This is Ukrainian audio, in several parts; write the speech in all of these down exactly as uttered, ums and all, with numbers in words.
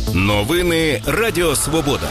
Новини Радіо Свобода.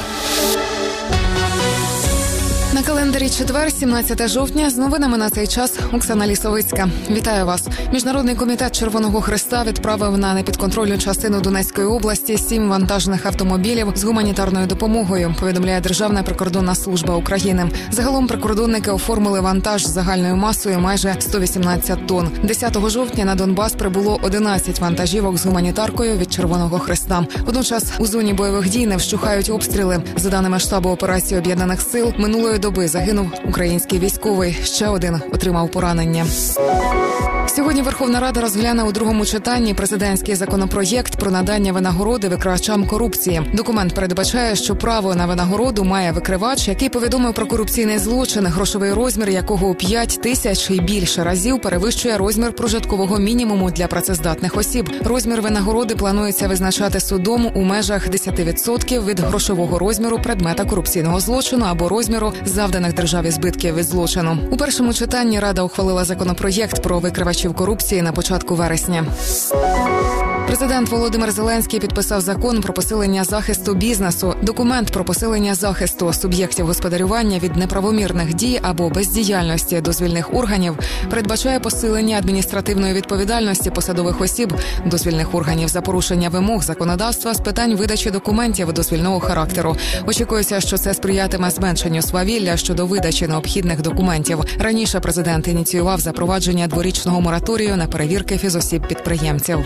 На календарі четвер, сімнадцяте жовтня, з новинами на цей час Оксана Лісовицька. Вітаю вас. Міжнародний комітет Червоного Хреста відправив на непідконтрольну частину Донецької області сім вантажних автомобілів з гуманітарною допомогою, повідомляє Державна прикордонна служба України. Загалом прикордонники оформили вантаж з загальною масою майже сто вісімнадцять тонн. десятого жовтня на Донбас прибуло одинадцять вантажівок з гуманітаркою від Червоного Хреста. Водночас у зоні бойових дій не вщухають обстріли. За даними штабу операції Об'єднаних сил, минулої доби загинув український військовий, ще один отримав поранення. Сьогодні Верховна Рада розгляне у другому читанні президентський законопроєкт про надання винагороди викривачам корупції. Документ передбачає, що право на винагороду має викривач, який повідомив про корупційний злочин, грошовий розмір якого у п'ять тисяч і більше разів перевищує розмір прожиткового мінімуму для працездатних осіб. Розмір винагороди планується визначати судом у межах десять відсотків від грошового розміру предмета корупційного злочину або розміру завданих державі збитків від злочину. У першому читанні Рада ухвалила законопроєкт про викривачів корупції на початку вересня. Президент Володимир Зеленський підписав закон про посилення захисту бізнесу. Документ про посилення захисту суб'єктів господарювання від неправомірних дій або бездіяльності дозвільних органів передбачає посилення адміністративної відповідальності посадових осіб дозвільних органів за порушення вимог законодавства з питань видачі документів дозвільного характеру. Очікується, що це сприятиме зменшенню свавілля щодо видачі необхідних документів. Раніше президент ініціював запровадження дворічного мораторію на перевірки фізосіб-підприємців.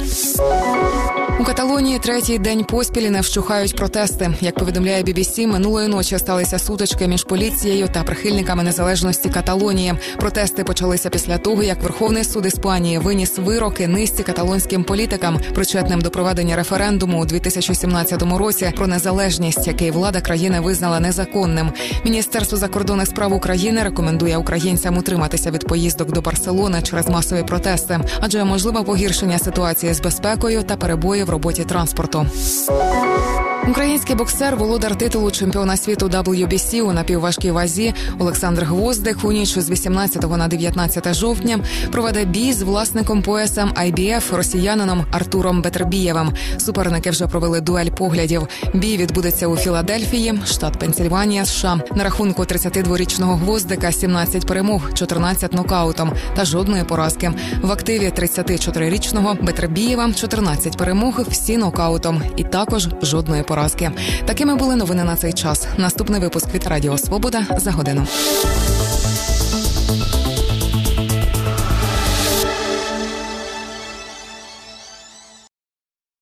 У Каталонії третій день поспіль не вщухають протести. Як повідомляє бі бі сі, минулої ночі сталися сутички між поліцією та прихильниками незалежності Каталонії. Протести почалися після того, як Верховний суд Іспанії виніс вироки низці каталонським політикам, причетним до проведення референдуму у дві тисячі сімнадцятому році про незалежність, який влада країни визнала незаконним. Міністерство закордонних справ України рекомендує українцям утриматися від поїздок до Барселони через масові протести, адже можливе погіршення ситуації з безпекою та перебої в роботі транспорту. Український боксер, володар титулу чемпіона світу дабл ю бі сі у напівважкій вазі Олександр Гвоздик у ніч з вісімнадцятого на дев'ятнадцяте жовтня проведе бій з власником пояса ай бі еф росіянином Артуром Бетербієвим. Суперники вже провели дуель поглядів. Бій відбудеться у Філадельфії, штат Пенсільванія, США. На рахунку тридцятидворічного Гвоздика сімнадцять перемог, чотирнадцять нокаутом та жодної поразки. В активі тридцятичотирирічного Бетербієва чотирнадцять перемог, всі нокаутом і також жодної поразки. Поразки. Такими були новини на цей час. Наступний випуск від Радіо Свобода за годину.